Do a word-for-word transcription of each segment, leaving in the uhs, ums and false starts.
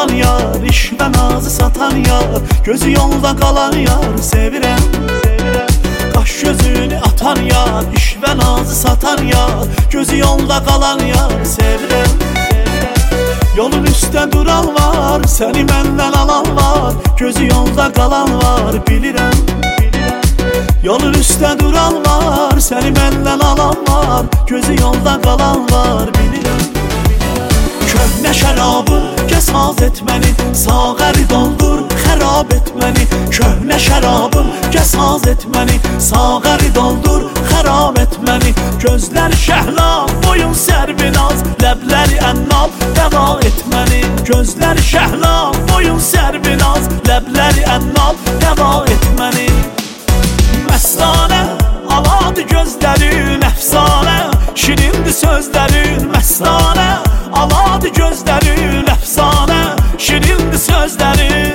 atan yar, iş ve nazı satan yar, gözü yolda kalan yar sevirem, sevirem. Kaş gözünü atan yar, iş ve nazı satan yar, gözü yolda kalan yar sevirem, sevirem. Yolun üstte duran var, seni benden alan var, gözü yolda kalan var bilirem, bilirem. Yolun üstte duran var, seni benden alan var, gözü yolda kalan var bilirem. Köhne şərabım, kes haz et məni, sağəri doldur, xərab et məni. Köhne şərabım, kes haz et məni, sağəri doldur, xərab et məni. Gözləri şəhla, boyun sərvinaz, ləbləri ənnab, dəva et məni. Gözləri şəhla, boyun sərvinaz, ləbləri ənnab, dəva et məni. Məstanə, aladı gözlərin, əfsanə, şirindir sözlərin, məstanə. Aladı gözlərin, əfsanə, şirindir sözlərin.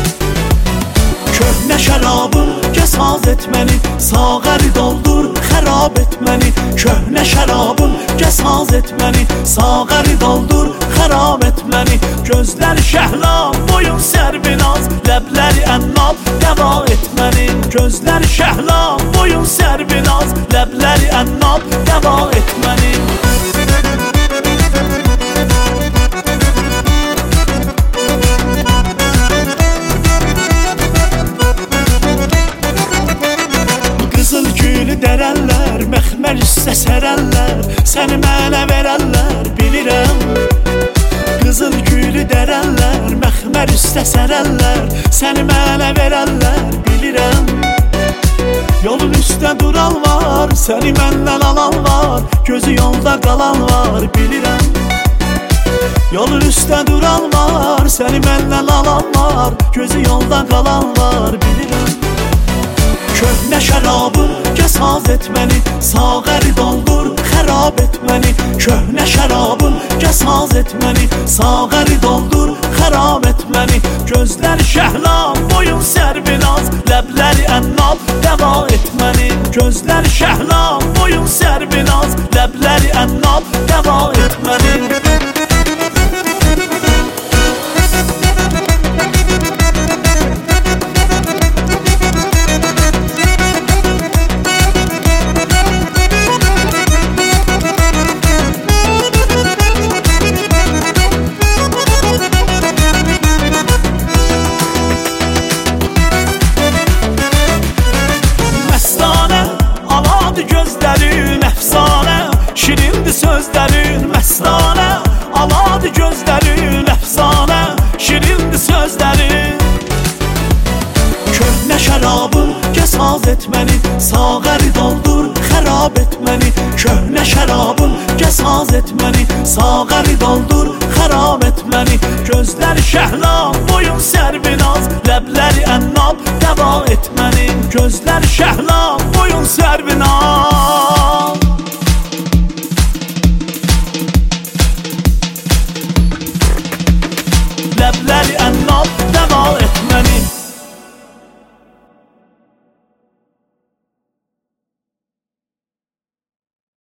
Köhnə şərabım, kes haz et məni, sağəri doldur, xərab et məni. Köhnə şərabım, kes haz et məni, sağəri doldur, xərab et məni. Gözləri şəhla, boyun sərvinaz, ləbləri ənnab, dəva et məni. Gözləri şəhla, boyun sərvinaz, ləbləri ənnab, dəva et məni. Dərəllər, məxmər üstə sərəllər, səni mənə verəllər, bilirəm. Qızıl gülü dərəllər, məxmər üstə sərəllər, səni mənə verəllər, bilirəm. Yolun üstə duran var, səni məndən alan var, gözü yolda qalan var, bilirəm. Yolun üstə duran var, səni məndən alan var, gözü yolda qalan var, bilirəm. Köhnə şərabım, kes haz et məni, sağəri doldur, xərab et məni. Köhnə şərabım, kes haz et məni, sağəri doldur, xərab et məni. Gözləri şəhla, boyun sərvinaz, ləbləri ənnab, dəva et məni. Gözləri şəhla, boyun sərvinaz, ləbləri ənnab, dəva et məni. Gözlərin əfsanə, şirindir sözlərin, məstanə. Aladı gözlərin əfsanə, şirindir sözlərin. Köhnə şərabım, kes haz et məni, sağəri doldur, xərab et məni. Köhnə şərabım, kes haz et məni, sağəri doldur, xərab et məni. Gözləri şəhla, boyun sərvinaz, ləbləri ənnab, dəva et məni. Gözləri şəhla, boyun sərvinaz,